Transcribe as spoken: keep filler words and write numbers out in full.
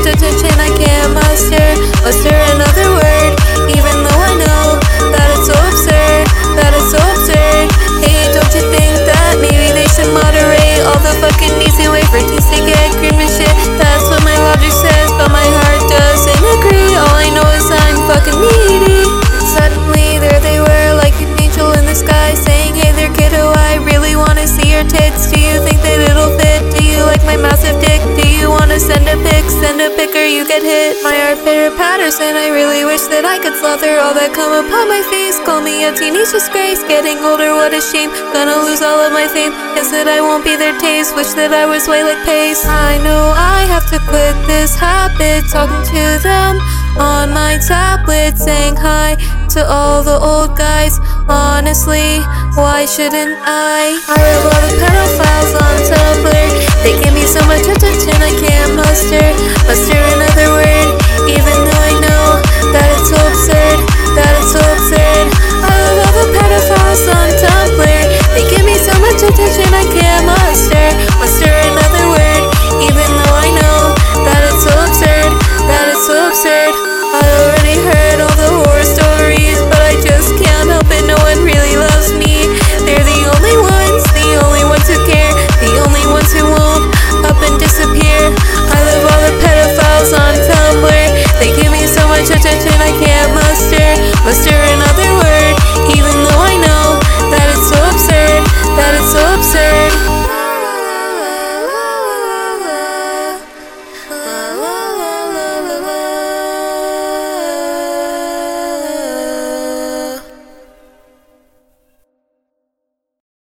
attention I can't muster, muster another word, even though I know that it's so absurd, that it's so absurd. Hey, don't you think that maybe they should moderate all the fucking easy way for teens to get cream and shit? That's what my logic says, but my heart doesn't agree. All I know is I'm fucking needy. Suddenly there they were, like an angel in the sky, saying, hey there kiddo, I really wanna see your tits. Do you think that it'll fit? Do you like my massive dick? Do you wanna send a pic? Send a pic or you get hit. My heart pitter patters and I really wish that I could slaughter all that come upon my face. Call me a teenage disgrace, getting older, what a shame. Gonna lose all of my fame, guess that I won't be their taste. Wish that I was way like Pace. I know I have to quit this habit, talking to them on my tablet, saying hi to all the old guys. Honestly, why shouldn't I? I love all the pedophiles on Tumblr. They give me so much attention I can't muster, muster another word, even though I know that it's so